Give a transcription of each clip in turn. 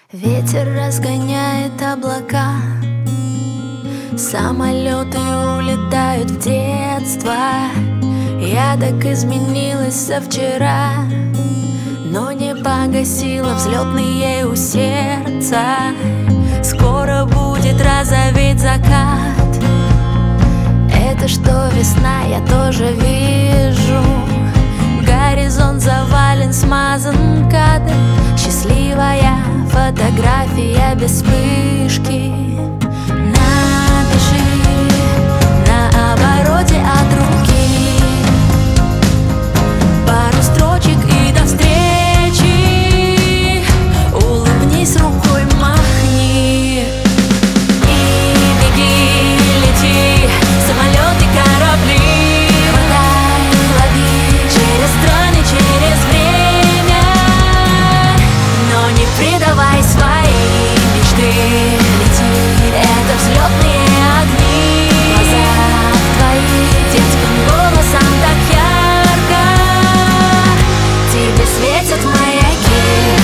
Ветер разгоняет облака, самолеты улетают в детство. Я так изменилась со вчера, но не погасила взлетные у сердца. Скоро будет розоветь закат. Это что, весна, я тоже вижу. Горизонт завален, смазан кадр. Счастливая фотография без вспышки. Напиши на обороте от руки пару строчек и до встречи. Улыбнись, рукой махни и беги, лети, самолеты, корабли. Хватай, лови через страны, через время, но не предавай свои мечты. Лети, это взлетные огни. Глаза твои детским голосом так ярко тебе светят маяки.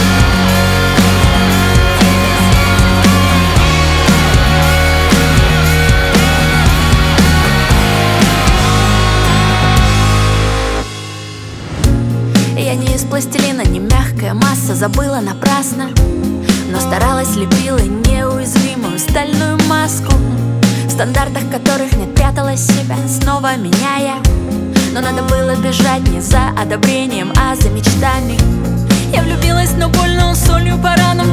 Я не из пластилина, не мягкая масса, забыла напрасно, но старалась, лепила неуязвимую стальную маску, в стандартах которых не прятала себя, снова меняя. Но надо было бежать не за одобрением, а за мечтами. Я влюбилась, но больно солью по ранам.